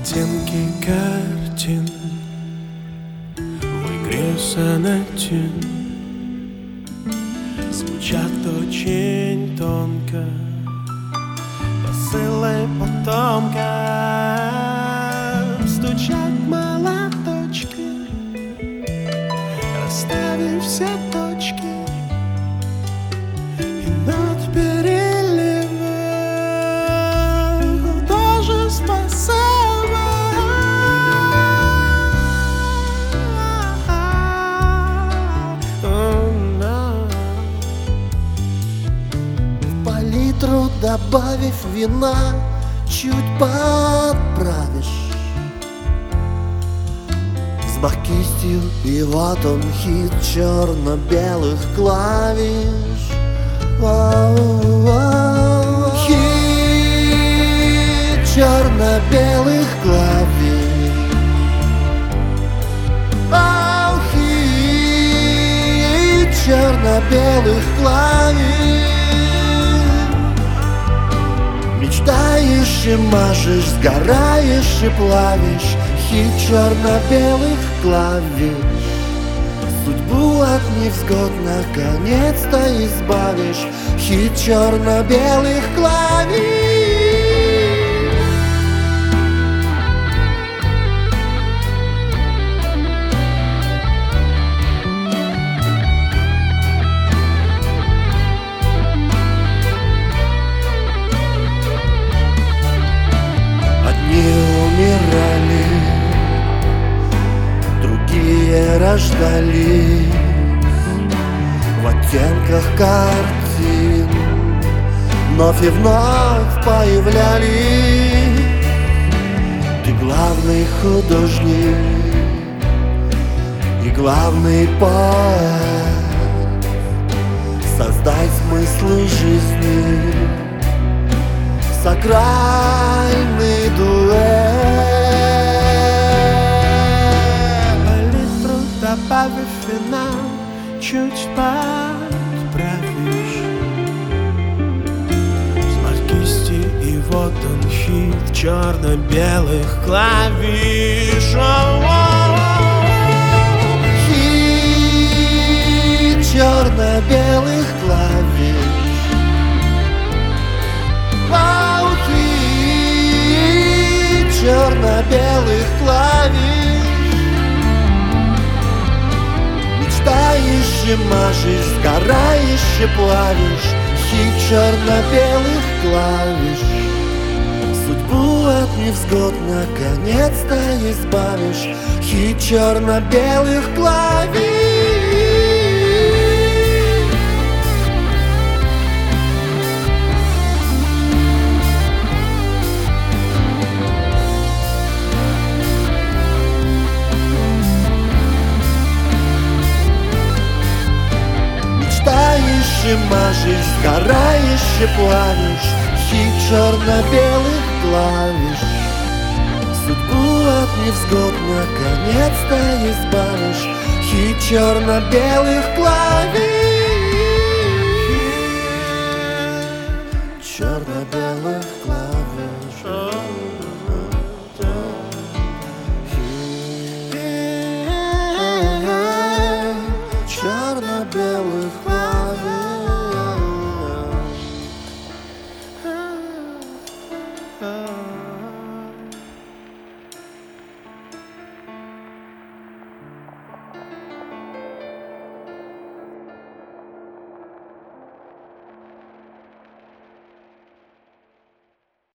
Оттенки картин в игре сонатин звучат очень тонко, посылы потомка. Стучат молоточки, расставив все точки, и над переливом художество само. В палитру добавив вина, чуть подправишь взмах кистью, и вот он хит черно-белых клавиш. Хит черно-белых клавиш. Хит черно-белых клавиш. Мечтаешь и машешь, сгораешь и плавишь. Хит черно-белых клавиш. Судьбу от невзгод наконец-то избавишь. Хит черно-белых клавиш. Умирали, другие рождались в оттенках картин, вновь и вновь появлялись. Ты главный художник и главный поэт. Создай смыслы жизни, сакральный дуэт. Палитру добавив вина, чуть подправишь взмах кисти, и вот он хит черно-белых клавиш. Хит черно-белых клавиш. Черно-белых клавиш. Мечтаешь и машешь, сгораешь и плавишь. Хит черно-белых клавиш. Судьбу от невзгод наконец-то избавишь. Хит черно-белых клавиш. И машешь, сгораешь и плавишь. Хит черно-белых клавиш. Судьбу от невзгод наконец-то избавишь. Хит черно-белых клавиш. Черно-белых клавиш. Черно-белых клавиш.